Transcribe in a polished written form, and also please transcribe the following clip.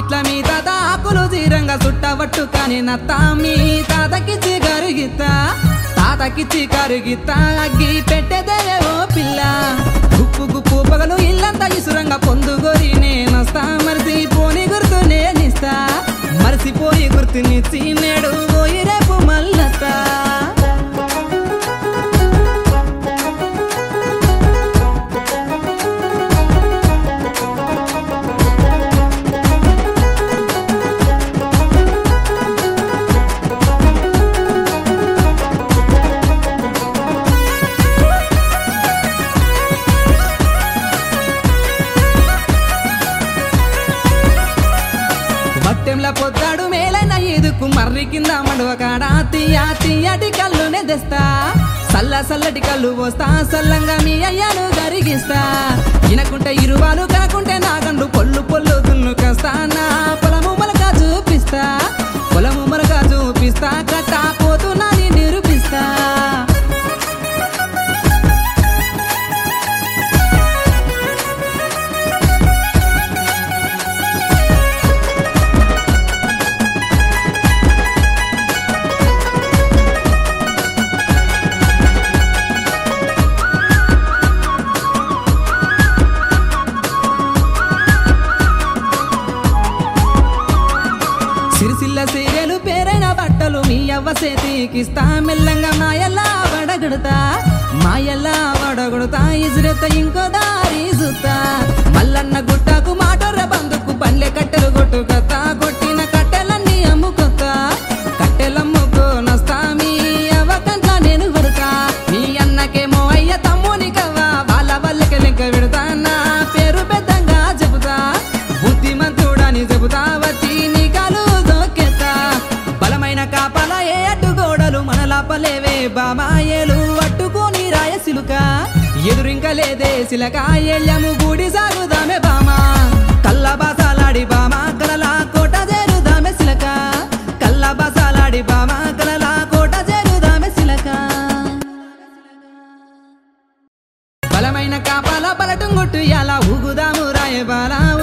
చెట్ల మీ తాత ఆకులు తీరంగా చుట్టబట్టు కాని నత్త మీ తాతకిచ్చి కరుగిత్తా అగ్గి పెట్టేదే ఓ పిల్ల గుప్పు గుప్పు పగలు ఇల్లంతా ఇసురంగా పొందుగోరి నేనొస్తా మరిసిపోని గుర్తు నేనిస్తా మరిసిపోయి గుర్తునిచ్చి నేడు పోయి రేపు మల్లత్తా పట్టెంల పొద్దాడు మేలైన ఈదుకు మర్రి కింద మడువ కాడ తీయటి కళ్ళునే తెస్తా చల్లటి కళ్ళు పోస్తా సల్లంగా మీ అయ్యాను గరిగిస్తా ఇనకుంటే ఇరువాలు కాకుంటే నాగండు పొల్లు దున్ను కస్తా నా పొలము మలక చూపిస్తా కట్టా పోతున్నా నిరూపిస్తా సిరిసిల్ల సీరియలు పేరైన బట్టలు మీ అవ్వ చేతికిస్తా మెల్లంగా మాయల్లా వడగొడతా ఇసురెత్త ఇంకో దారి చూస్తా మల్లన్న గుట్టకు మాటొర్ర బందుకు పల్లె కట్టెలు కొట్టుకొత్తా కొట్టిన కట్టెలన్నీ అమ్ముకోనొస్తా మీ అవ్వ కంట్ల నేను కొడతా మీ అన్నకేమో అయ్య తమ్ముని కవ్వ వాళ్ళ వల్లకి లెక్క పెడతా నా పేరు పెద్దంగా చెబుతా బుద్ధిమంతుడని చెబుతా వచ్చి నీ కాలు దొక్కెత్తా బలమైన కాపల ఏ అడ్డుగోడలు మనలాపలేవే బామాయేలు అట్టుకొని రాయసిలుక ఎదురింక లేదే సిలక ఎళ్ళము గుడి సాగుదామే బామా కల్లబాసాలాడి బామా కలలా కోట చేరుదామే సిలక కల్లబాసాలాడి బామా కలలా కోట చేరుదామే సిలక బలమైన కాపల బలటుంగుట్టు ఎలా ఊగుదాము రాయబాల